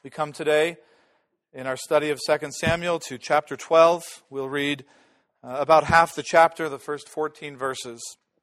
We come today in our study of 2 Samuel to chapter 12. We'll read about half the chapter, the first 14 verses.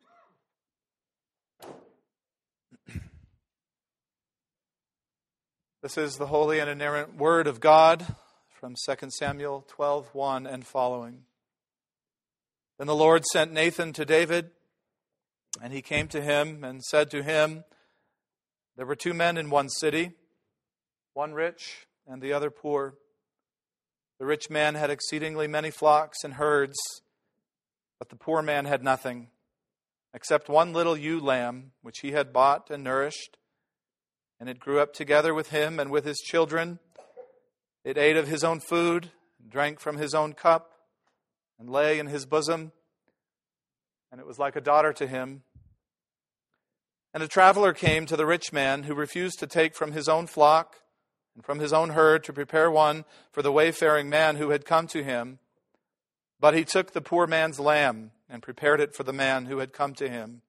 This is the holy and inerrant word of God from 2 Samuel 12:1 and following. Then the Lord sent Nathan to David, and he came to him and said to him, "There were two men in one city, one rich and the other poor. The rich man had exceedingly many flocks and herds, but the poor man had nothing, except one little ewe lamb, which he had bought and nourished. And it grew up together with him and with his children. It ate of his own food, drank from his own cup, and lay in his bosom. And it was like a daughter to him. And a traveler came to the rich man, who refused to take from his own flock and from his own herd to prepare one for the wayfaring man who had come to him. But he took the poor man's lamb and prepared it for the man who had come to him.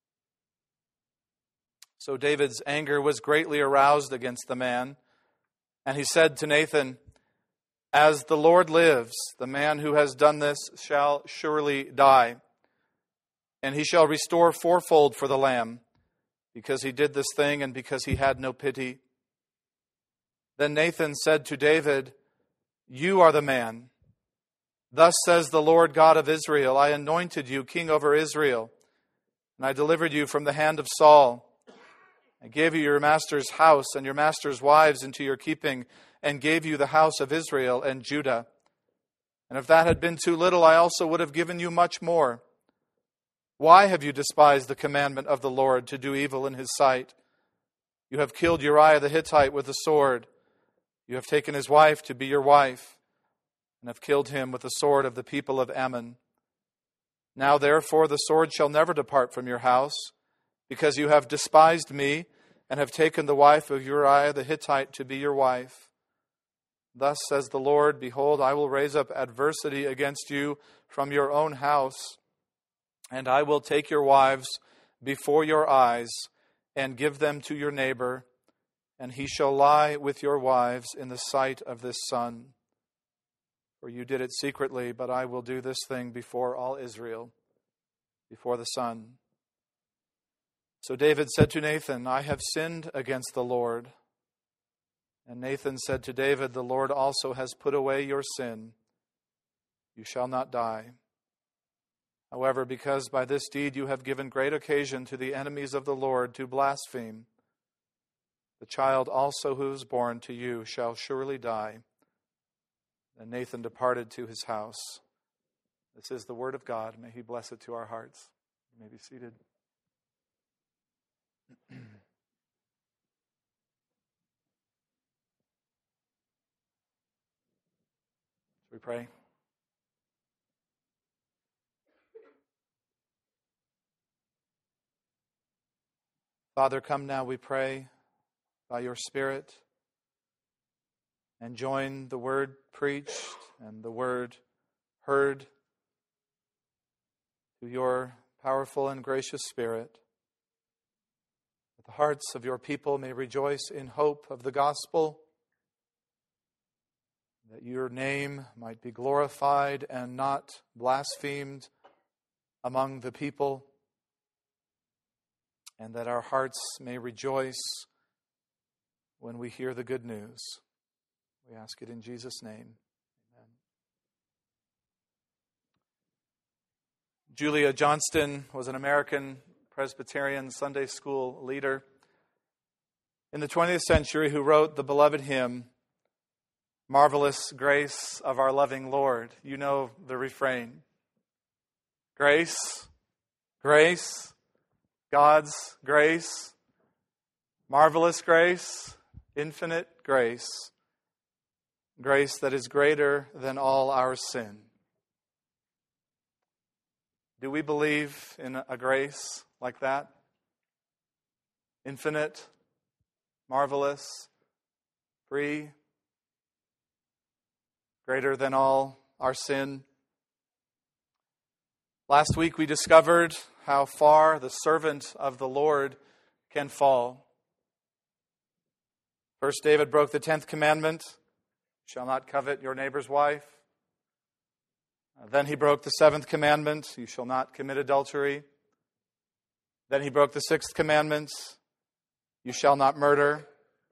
So David's anger was greatly aroused against the man, and he said to Nathan, 'As the Lord lives, the man who has done this shall surely die, and he shall restore fourfold for the lamb, because he did this thing and because he had no pity.' Then Nathan said to David, 'You are the man. Thus says the Lord God of Israel, I anointed you king over Israel, and I delivered you from the hand of Saul. I gave you your master's house and your master's wives into your keeping, and gave you the house of Israel and Judah. And if that had been too little, I also would have given you much more. Why have you despised the commandment of the Lord to do evil in his sight? You have killed Uriah the Hittite with the sword. You have taken his wife to be your wife, and have killed him with the sword of the people of Ammon. Now therefore the sword shall never depart from your house, because you have despised me, and have taken the wife of Uriah the Hittite to be your wife. Thus says the Lord, behold, I will raise up adversity against you from your own house, and I will take your wives before your eyes, and give them to your neighbor, and he shall lie with your wives in the sight of this sun. For you did it secretly, but I will do this thing before all Israel, before the sun.' So David said to Nathan, 'I have sinned against the Lord.' And Nathan said to David, 'The Lord also has put away your sin. You shall not die. However, because by this deed you have given great occasion to the enemies of the Lord to blaspheme, the child also who is born to you shall surely die.' And Nathan departed to his house." This is the word of God. May he bless it to our hearts. You may be seated. Shall we pray? Father, come now, we pray, by your Spirit, and join the word preached and the word heard to your powerful and gracious Spirit, that the hearts of your people may rejoice in hope of the gospel, that your name might be glorified and not blasphemed among the people, and that our hearts may rejoice when we hear the good news. We ask it in Jesus' name. Amen. Julia Johnston was an American Presbyterian Sunday school leader in the 20th century who wrote the beloved hymn, "Marvelous Grace of Our Loving Lord." You know the refrain. Grace, grace, God's grace, marvelous grace, infinite grace, grace that is greater than all our sin. Do we believe in a grace like that? Infinite, marvelous, free, greater than all our sin. Last week we discovered how far the servant of the Lord can fall. First, David broke the 10th commandment, "You shall not covet your neighbor's wife." Then he broke the 7th commandment, "You shall not commit adultery." Then he broke the 6th commandment, "You shall not murder."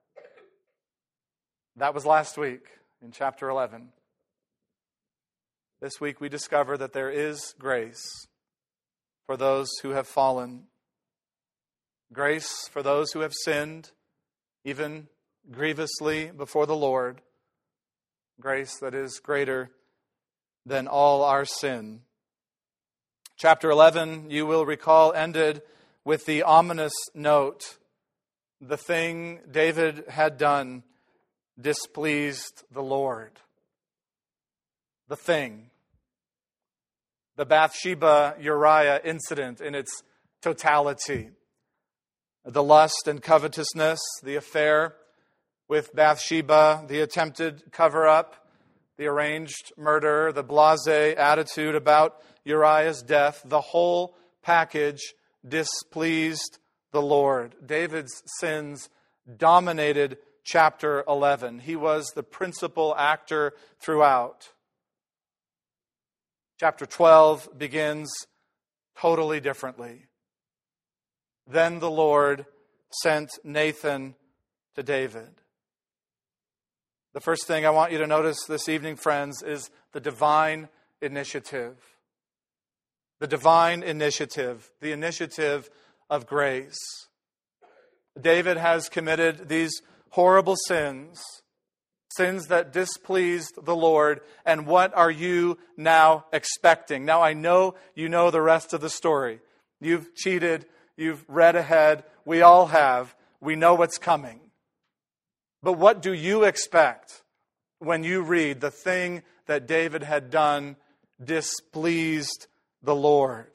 That was last week in chapter 11. This week we discover that there is grace for those who have fallen. Grace for those who have sinned, even grievously before the Lord. Grace that is greater than all our sin. Chapter 11, you will recall, ended with the ominous note, "The thing David had done displeased the Lord." The thing. The Bathsheba-Uriah incident in its totality. The lust and covetousness, the affair with Bathsheba, the attempted cover-up, the arranged murder, the blasé attitude about Uriah's death, the whole package displeased the Lord. David's sins dominated chapter 11. He was the principal actor throughout. Chapter 12 begins totally differently. Then the Lord sent Nathan to David. The first thing I want you to notice this evening, friends, is the divine initiative. The divine initiative, the initiative of grace. David has committed these horrible sins, sins that displeased the Lord, and what are you now expecting? Now I know you know the rest of the story. You've cheated, you've read ahead, we all have, we know what's coming. But what do you expect when you read the thing that David had done displeased the Lord?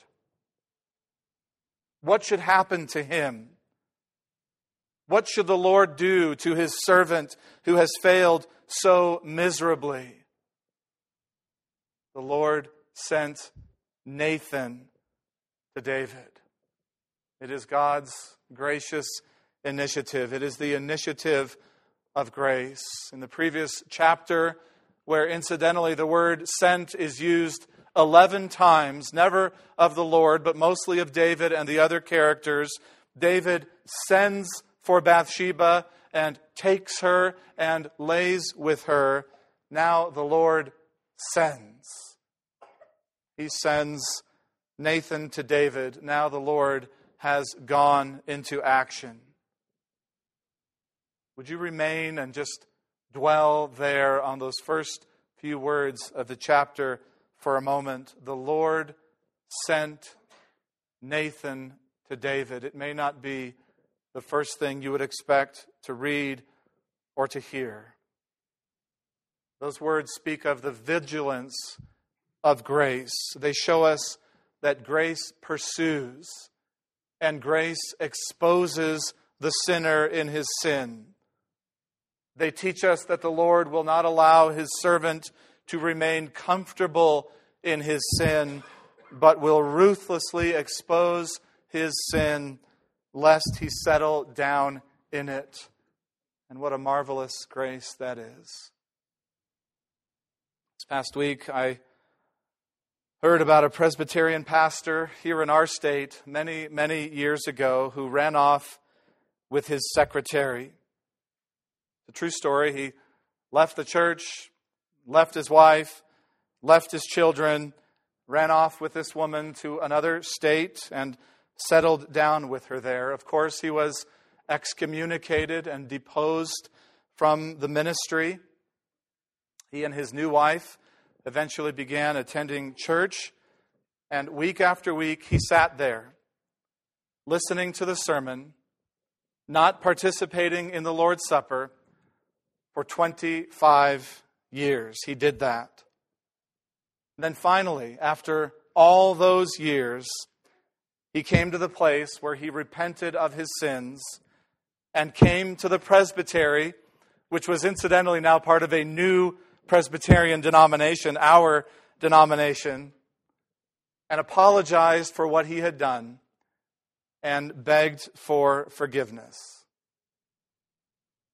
What should happen to him? What should the Lord do to his servant who has failed so miserably? The Lord sent Nathan to David. It is God's gracious initiative. It is the initiative of grace. In the previous chapter, where incidentally the word sent is used 11 times, never of the Lord, but mostly of David and the other characters, David sends for Bathsheba and takes her and lays with her. Now the Lord sends. He sends Nathan to David. Now the Lord has gone into action. Would you remain and just dwell there on those first few words of the chapter for a moment? The Lord sent Nathan to David. It may not be the first thing you would expect to read or to hear. Those words speak of the vigilance of grace. They show us that grace pursues and grace exposes the sinner in his sin. They teach us that the Lord will not allow his servant to remain comfortable in his sin, but will ruthlessly expose his sin lest he settle down in it. And what a marvelous grace that is. This past week, I heard about a Presbyterian pastor here in our state many, many years ago who ran off with his secretary. The true story, he left the church, left his wife, left his children, ran off with this woman to another state and settled down with her there. Of course, he was excommunicated and deposed from the ministry. He and his new wife eventually began attending church, and week after week he sat there, listening to the sermon, not participating in the Lord's Supper. For 25 years, he did that. And then finally, after all those years, he came to the place where he repented of his sins and came to the presbytery, which was incidentally now part of a new Presbyterian denomination, our denomination, and apologized for what he had done and begged for forgiveness.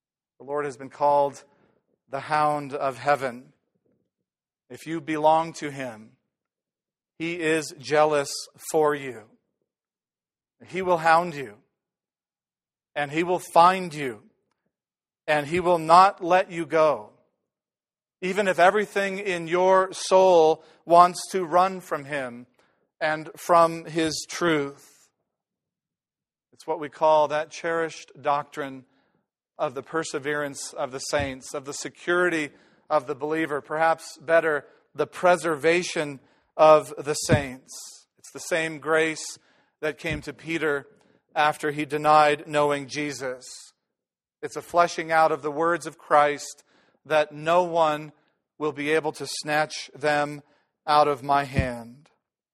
The Lord has been called the Hound of Heaven. If you belong to Him, He is jealous for you. He will hound you, and He will find you, and He will not let you go, even if everything in your soul wants to run from Him and from His truth. It's what we call that cherished doctrine of the perseverance of the saints, of the security of the believer, perhaps better, the preservation of the saints. It's the same grace that came to Peter after he denied knowing Jesus. It's a fleshing out of the words of Christ that no one will be able to snatch them out of my hand.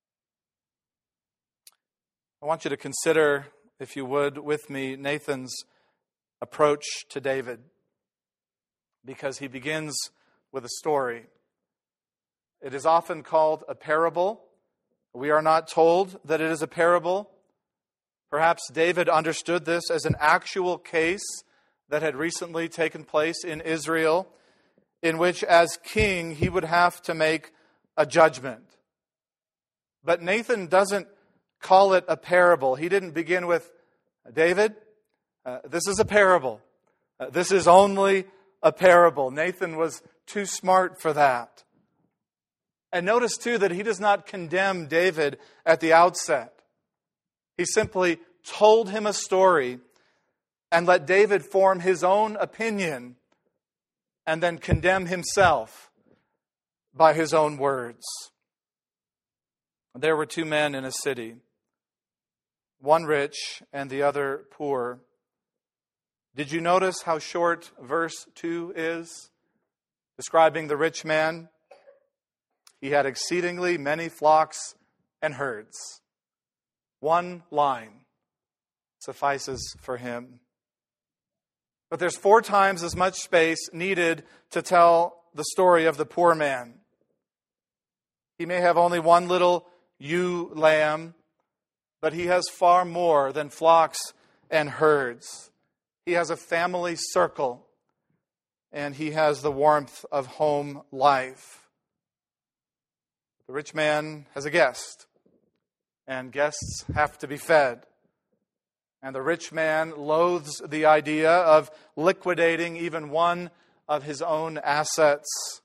I want you to consider, if you would, with me, Nathan's approach to David, because he begins with a story. It is often called a parable. We are not told that it is a parable. Perhaps David understood this as an actual case that had recently taken place in Israel, in which as king he would have to make a judgment. But Nathan doesn't call it a parable. He didn't begin with, David, this is a parable. This is only a parable. Nathan was too smart for that. And notice too that he does not condemn David at the outset. He simply told him a story and let David form his own opinion and then condemn himself by his own words. There were two men in a city, one rich and the other poor. Did you notice how short verse 2 is? Describing the rich man. He had exceedingly many flocks and herds. One line suffices for him. But there's 4 times as much space needed to tell the story of the poor man. He may have only one little ewe lamb, but he has far more than flocks and herds. He has a family circle, and he has the warmth of home life. The rich man has a guest, and guests have to be fed. And the rich man loathes the idea of liquidating even one of his own assets.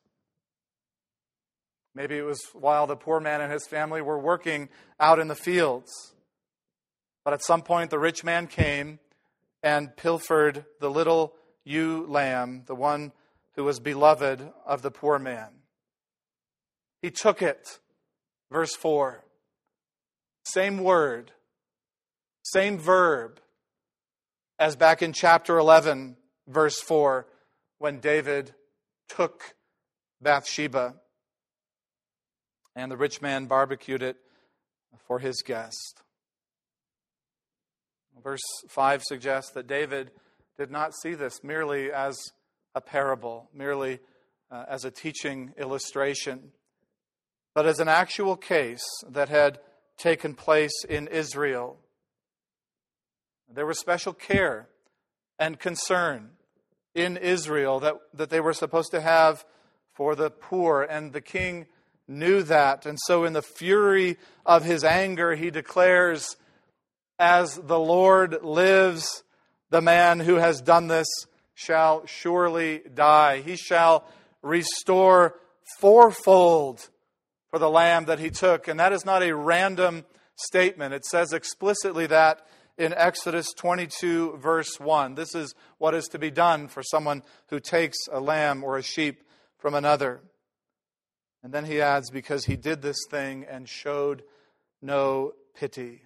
Maybe it was while the poor man and his family were working out in the fields. But at some point, the rich man came and pilfered the little ewe lamb, the one who was beloved of the poor man. He took it. Verse 4. Same word, same verb as back in chapter 11, verse 4, when David took Bathsheba and the rich man barbecued it for his guest. Verse 5 suggests that David did not see this merely as a parable, merely as a teaching illustration, but as an actual case that had taken place in Israel. There was special care and concern in Israel that they were supposed to have for the poor, and the king knew that. And so in the fury of his anger, he declares, "As the Lord lives, the man who has done this shall surely die. He shall restore fourfold for the lamb that he took." And that is not a random statement. It says explicitly that in Exodus 22, verse 1. This is what is to be done for someone who takes a lamb or a sheep from another. And then he adds, because he did this thing and showed no pity.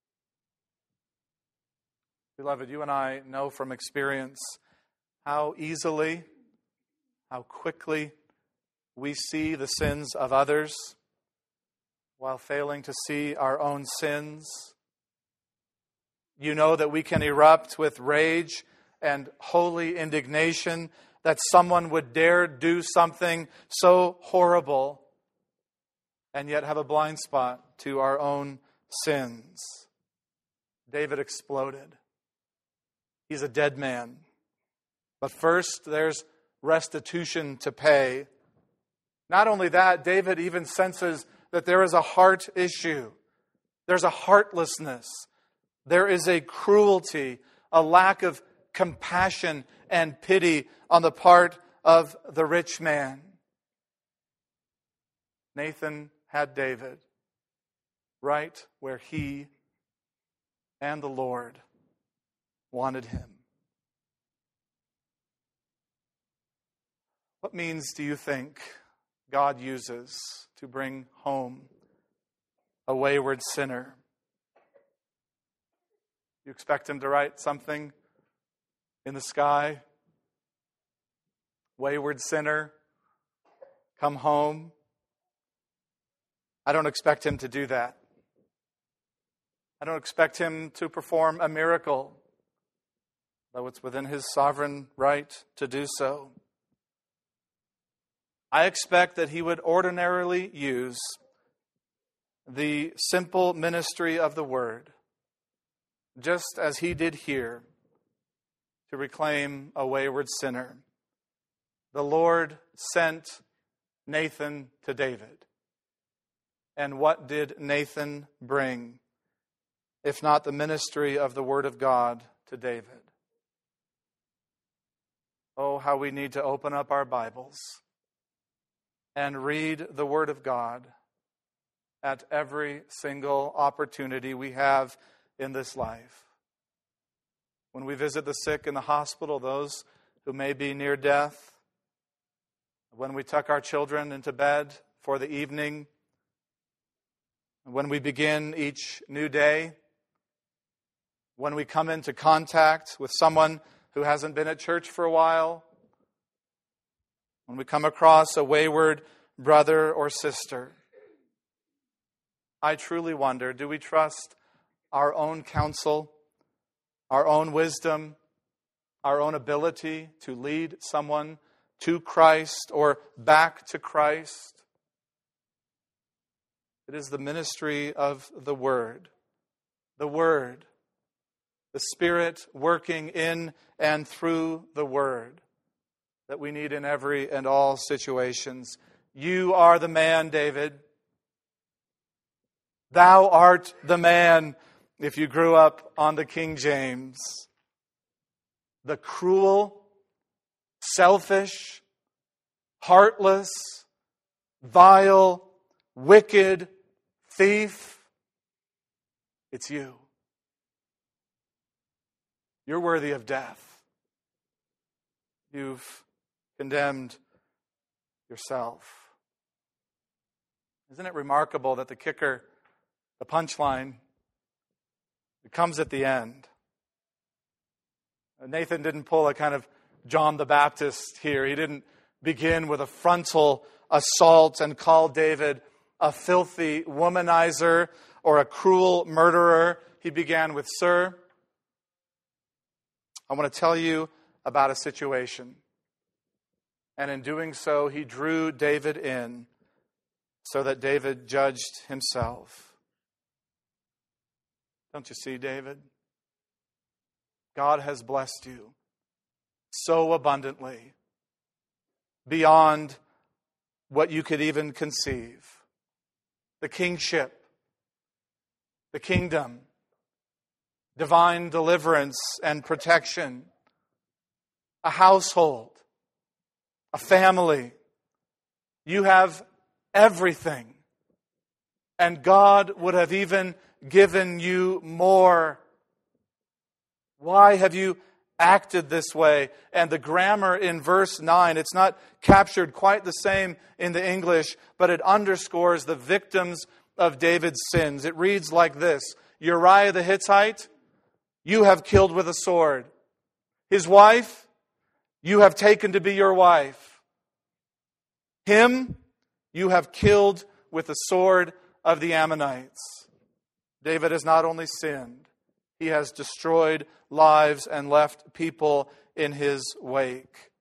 Beloved, you and I know from experience how easily, how quickly we see the sins of others while failing to see our own sins. You know that we can erupt with rage and holy indignation that someone would dare do something so horrible and yet have a blind spot to our own sins. David exploded. He's a dead man. But first, there's restitution to pay. Not only that, David even senses that there is a heart issue. There's a heartlessness. There is a cruelty, a lack of compassion and pity on the part of the rich man. Nathan had David right where he and the Lord wanted him. What means do you think God uses to bring home a wayward sinner? You expect him to write something in the sky? Wayward sinner, come home. I don't expect him to do that. I don't expect him to perform a miracle, though it's within his sovereign right to do so. I expect that he would ordinarily use the simple ministry of the word, just as he did here, to reclaim a wayward sinner. The Lord sent Nathan to David. And what did Nathan bring, if not the ministry of the Word of God to David? Oh, how we need to open up our Bibles and read the Word of God at every single opportunity we have in this life. When we visit the sick in the hospital, those who may be near death, when we tuck our children into bed for the evening, when we begin each new day, when we come into contact with someone who hasn't been at church for a while, when we come across a wayward brother or sister, I truly wonder, do we trust our own counsel, our own wisdom, our own ability to lead someone to Christ or back to Christ? It is the ministry of the Word. The Word. The Spirit working in and through the Word that we need in every and all situations. You are the man, David. Thou art the man, if you grew up on the King James. The cruel, selfish, heartless, vile, wicked thief, it's you. You're worthy of death. You've condemned yourself. Isn't it remarkable that the kicker, the punchline, it comes at the end? Nathan didn't pull a kind of John the Baptist here. He didn't begin with a frontal assault and call David a filthy womanizer or a cruel murderer. He began with, "Sir, I want to tell you about a situation." And in doing so, he drew David in so that David judged himself. Don't you see, David? God has blessed you so abundantly, beyond what you could even conceive. The kingship, the kingdom, divine deliverance and protection, a household, a family. You have everything. And God would have even given you more. Why have you acted this way? And the grammar in verse 9, it's not captured quite the same in the English, but it underscores the victims of David's sins. It reads like this: Uriah the Hittite, you have killed with a sword. His wife, you have taken to be your wife. Him, you have killed with the sword of the Ammonites. David has not only sinned, he has destroyed lives and left people in his wake.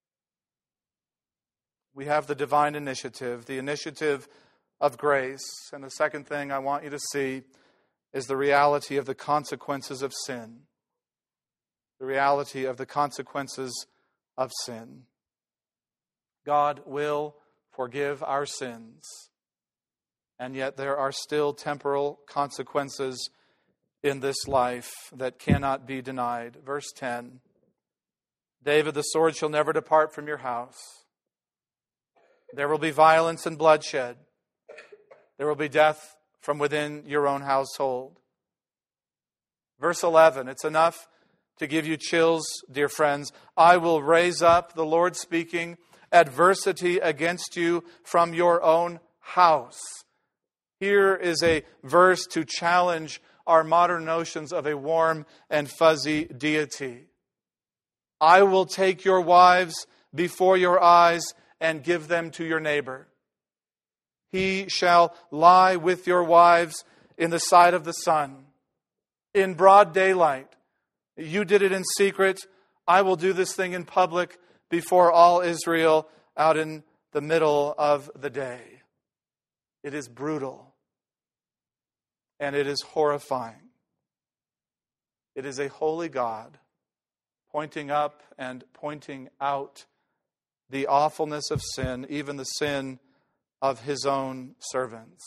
We have the divine initiative, the initiative of grace. And the second thing I want you to see is the reality of the consequences of sin. The reality of the consequences of sin. God will forgive our sins, and yet there are still temporal consequences in this life that cannot be denied. Verse 10, David, the sword shall never depart from your house. There will be violence and bloodshed. There will be death from within your own household. Verse 11, it's enough to give you chills, dear friends. I will raise up, the Lord speaking, adversity against you from your own house. Here is a verse to challenge our modern notions of a warm and fuzzy deity. I will take your wives before your eyes and give them to your neighbor. He shall lie with your wives in the sight of the sun, in broad daylight. You did it in secret. I will do this thing in public before all Israel out in the middle of the day. It is brutal. And it is horrifying. It is a holy God pointing up and pointing out the awfulness of sin, even the sin of His own servants.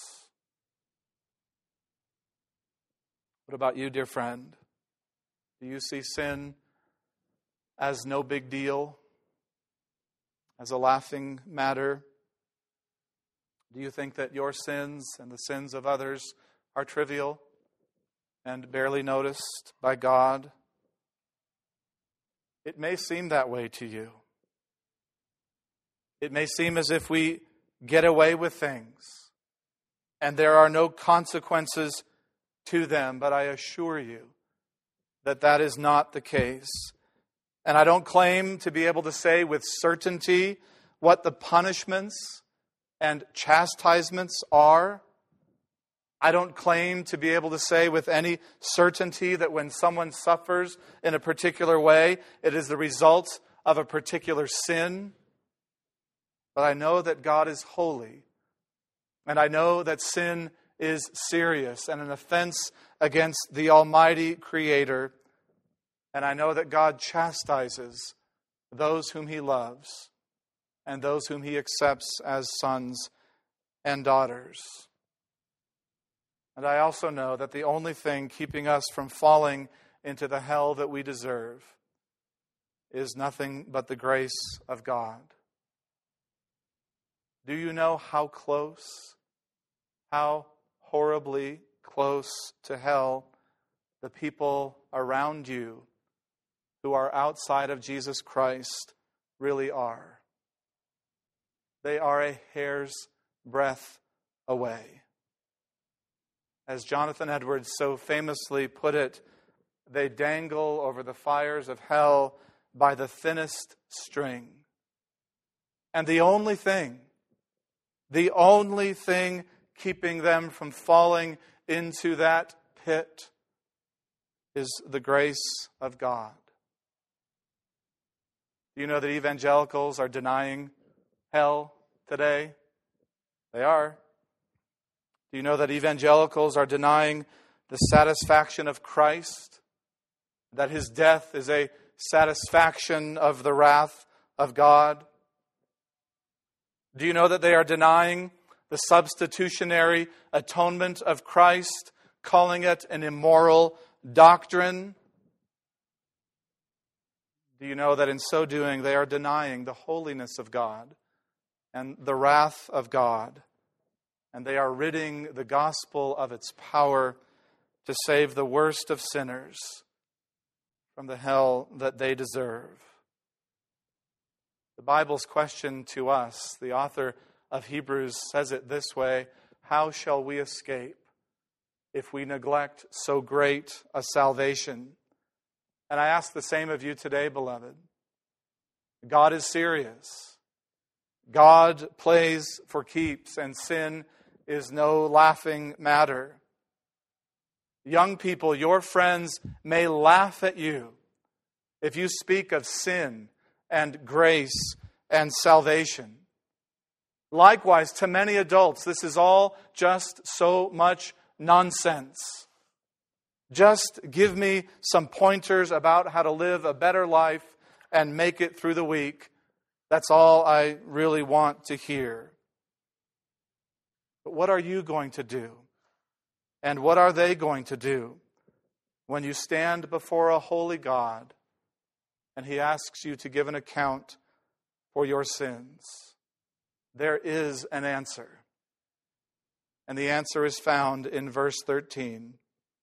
What about you, dear friend? Do you see sin as no big deal? As a laughing matter? Do you think that your sins and the sins of others are trivial and barely noticed by God? It may seem that way to you. It may seem as if we get away with things and there are no consequences to them, but I assure you that that is not the case. And I don't claim to be able to say with certainty what the punishments and chastisements are. I don't claim to be able to say with any certainty that when someone suffers in a particular way, it is the result of a particular sin. But I know that God is holy. And I know that sin is serious and an offense against the Almighty Creator. And I know that God chastises those whom He loves and those whom He accepts as sons and daughters. And I also know that the only thing keeping us from falling into the hell that we deserve is nothing but the grace of God. Do you know how close, how horribly close to hell the people around you who are outside of Jesus Christ really are? They are a hair's breadth away. As Jonathan Edwards so famously put it, they dangle over the fires of hell by the thinnest string. And the only thing keeping them from falling into that pit is the grace of God. Do you know that evangelicals are denying hell today? They are. Do you know that evangelicals are denying the satisfaction of Christ? That His death is a satisfaction of the wrath of God? Do you know that they are denying the substitutionary atonement of Christ, calling it an immoral doctrine? Do you know that in so doing they are denying the holiness of God and the wrath of God? And they are ridding the gospel of its power to save the worst of sinners from the hell that they deserve. The Bible's question to us, the author of Hebrews says it this way: how shall we escape if we neglect so great a salvation? And I ask the same of you today, beloved. God is serious. God plays for keeps, and sin is no laughing matter. Young people, your friends may laugh at you if you speak of sin and grace and salvation. Likewise, to many adults, this is all just so much nonsense. Just give me some pointers about how to live a better life, and make it through the week. That's all I really want to hear. But what are you going to do? And what are they going to do when you stand before a holy God and He asks you to give an account for your sins? There is an answer. And the answer is found in verse 13.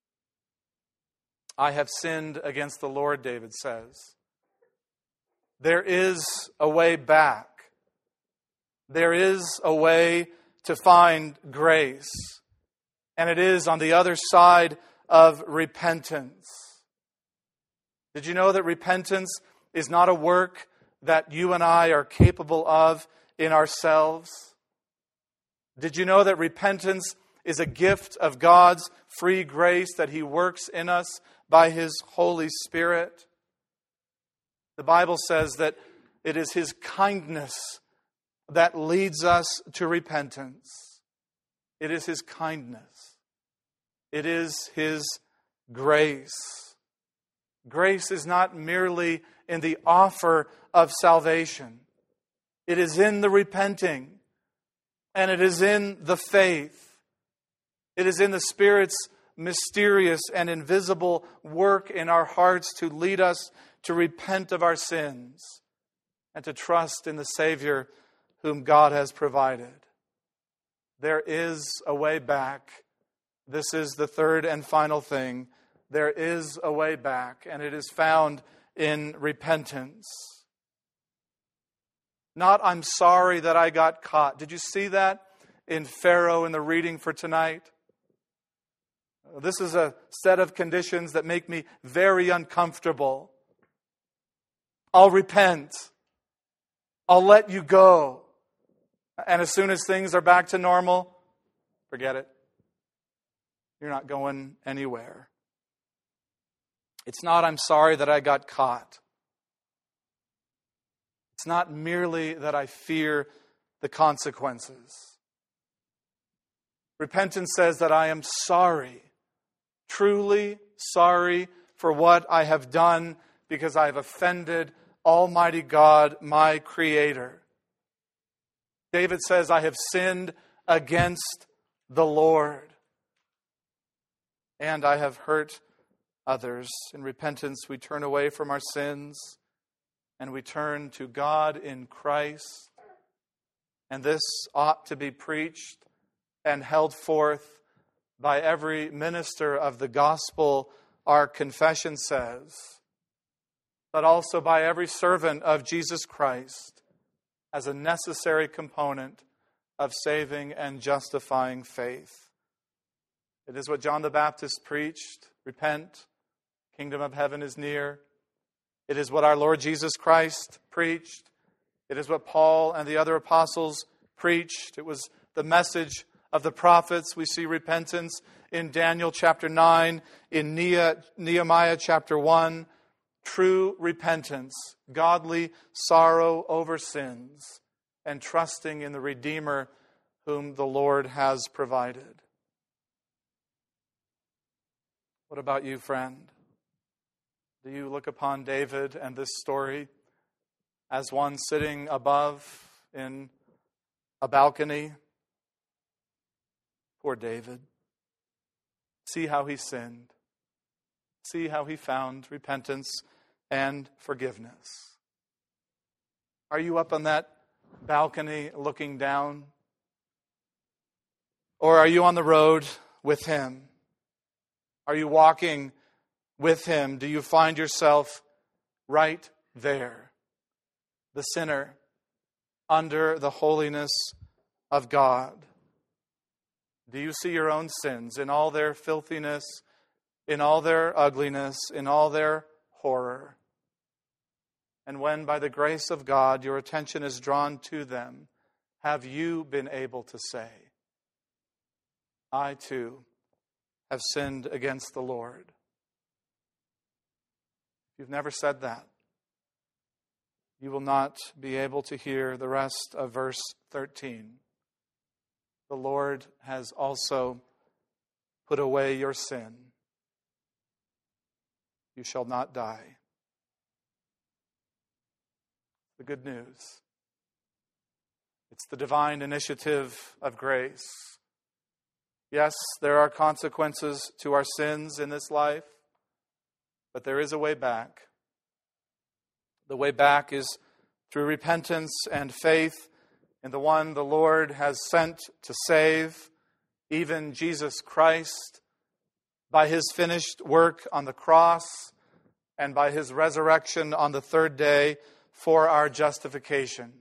I have sinned against the Lord, David says. There is a way back. There is a way to find grace. And it is on the other side of repentance. Did you know that repentance is not a work that you and I are capable of in ourselves? Did you know that repentance is a gift of God's free grace that He works in us by His Holy Spirit? The Bible says that it is His kindness that leads us to repentance. It is His kindness. It is His grace. Grace is not merely in the offer of salvation. It is in the repenting. And it is in the faith. It is in the Spirit's mysterious and invisible work in our hearts to lead us to repent of our sins and to trust in the Savior whom God has provided. There is a way back. This is the third and final thing. There is a way back, and it is found in repentance. Not, I'm sorry that I got caught. Did you see that in Pharaoh in the reading for tonight? This is a set of conditions that make me very uncomfortable. I'll repent. I'll let you go. And as soon as things are back to normal, forget it. You're not going anywhere. It's not, I'm sorry that I got caught. It's not merely that I fear the consequences. Repentance says that I am sorry, truly sorry for what I have done because I have offended Almighty God, my Creator. David says, I have sinned against the Lord, and I have hurt others. In repentance, we turn away from our sins and we turn to God in Christ. And this ought to be preached and held forth by every minister of the gospel, our confession says, but also by every servant of Jesus Christ as a necessary component of saving and justifying faith. It is what John the Baptist preached. Repent, kingdom of heaven is near. It is what our Lord Jesus Christ preached. It is what Paul and the other apostles preached. It was the message of the prophets. We see repentance in Daniel chapter 9, in Nehemiah chapter 1. True repentance, godly sorrow over sins, and trusting in the Redeemer whom the Lord has provided. What about you, friend? Do you look upon David and this story as one sitting above in a balcony? Poor David. See how he sinned. See how he found repentance and forgiveness. Are you up on that balcony looking down? Or are you on the road with him? Are you walking with him? Do you find yourself right there, the sinner, under the holiness of God? Do you see your own sins in all their filthiness, in all their ugliness, in all their horror? And when, by the grace of God, your attention is drawn to them, have you been able to say, I too have sinned against the Lord? If you've never said that, you will not be able to hear the rest of verse 13. The Lord has also put away your sin. You shall not die. the good news. It's the divine initiative of grace. Yes, there are consequences to our sins in this life, but there is a way back. The way back is through repentance and faith in the one the Lord has sent to save, even Jesus Christ, by his finished work on the cross and by his resurrection on the third day for our justification.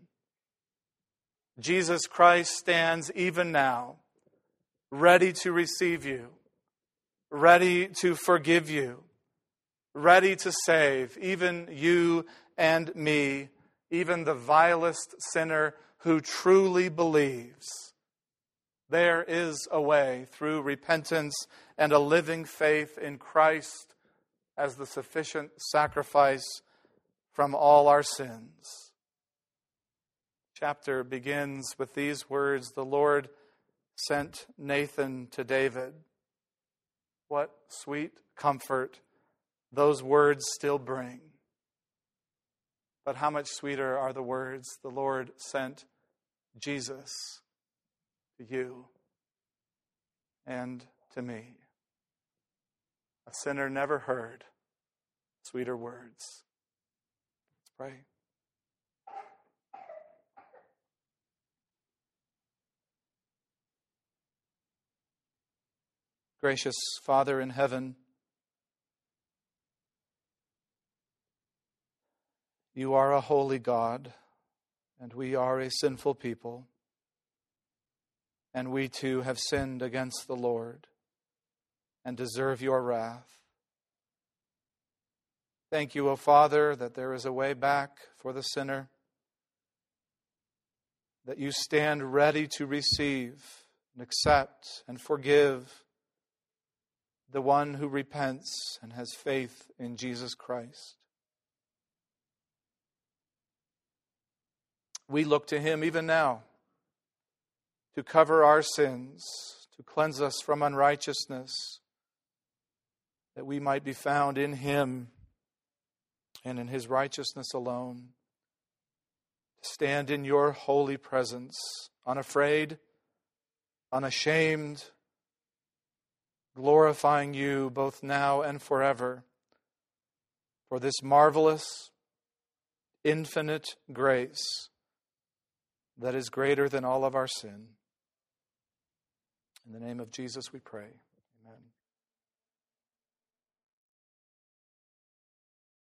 Jesus Christ stands even now, ready to receive you, ready to forgive you, ready to save even you and me, even the vilest sinner who truly believes. There is a way through repentance and a living faith in Christ as the sufficient sacrifice from all our sins. Chapter begins with these words, "The Lord sent Nathan to David." What sweet comfort those words still bring. But how much sweeter are the words, "The Lord sent Jesus to you and to me." A sinner never heard sweeter words. Let's pray. Gracious Father in heaven, you are a holy God, and we are a sinful people, and we too have sinned against the Lord and deserve your wrath. Thank you, O Father, that there is a way back for the sinner, that you stand ready to receive and accept and forgive the one who repents and has faith in Jesus Christ. We look to him even now to cover our sins, to cleanse us from unrighteousness, that we might be found in him and in his righteousness alone. To stand in your holy presence, unafraid, unashamed, glorifying you both now and forever for this marvelous, infinite grace that is greater than all of our sin. In the name of Jesus we pray.